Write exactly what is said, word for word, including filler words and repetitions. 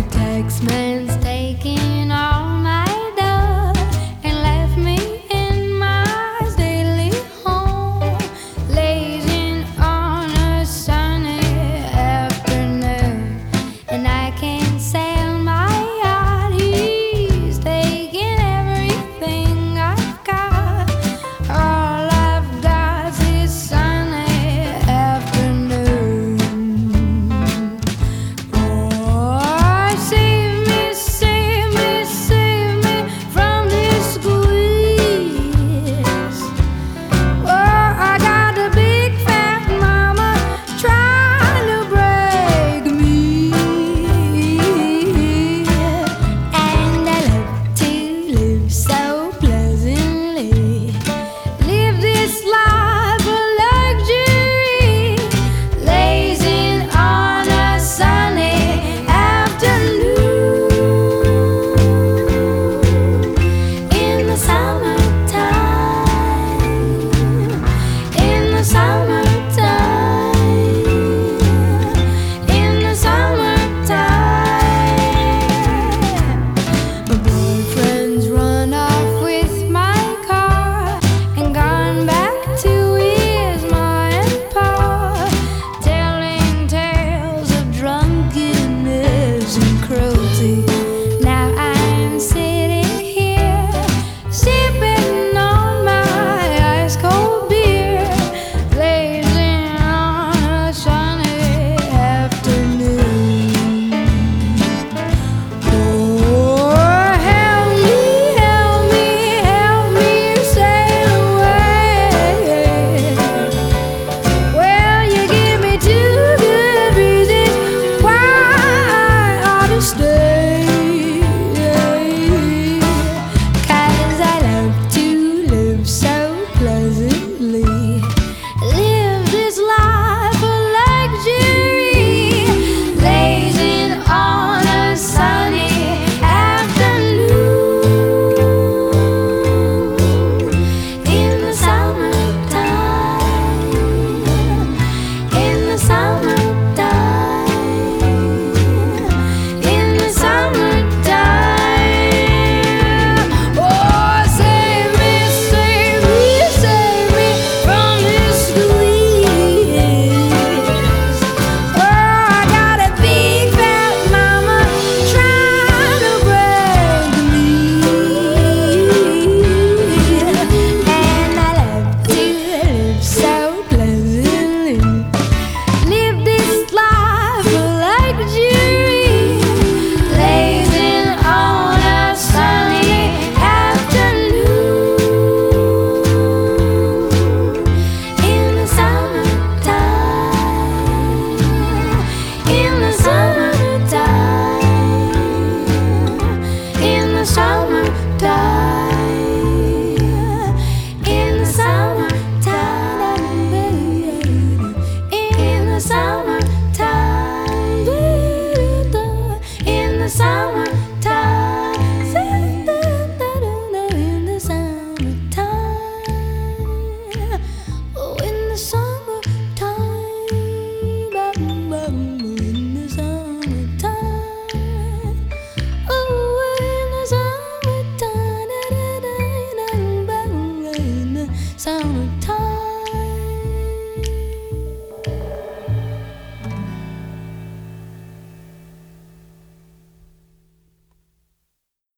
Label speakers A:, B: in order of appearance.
A: Taxman's taking all my dough and left me in my daily home, lazing on a sunny afternoon. And I can't sail my yacht, he's taking everything I've got. All I've got's this sunny afternoon. Oh, save me, save me, save me from this squeeze. Oh, I got a big fat mama trying to break me, and I love to live so pleasantly, live this life of luxury, lazing on a sunny afternoon in the summertime, in the summertime, in the summertime. My boyfriend's run off with my car and gone back to his ma and pa, telling tales of drunkenness and cruelty. Now I'm sitting here sipping on my ice cold beer, lazing on a sunny afternoon. Oh, help me, help me, help me sail away. Well, you give me two good reasons why I ought to stay. 'Cause I love to live so pleasantly, live this life of luxury, lazing on a sunny afternoon in the summertime, in the summertime, in the summertime. Oh, save me, save me, save me from this squeeze. Oh, I got a big fat mama trying to break me, and I love to live so pleasantly, live this life of luxury, lazing on a sunny afternoon in the summertime, in the summertime, in the summertime, in the summertime, in the summertime, in the summertime, in the summertime, oh, in the summertime, in the summertime, oh, in the summertime, in the summertime.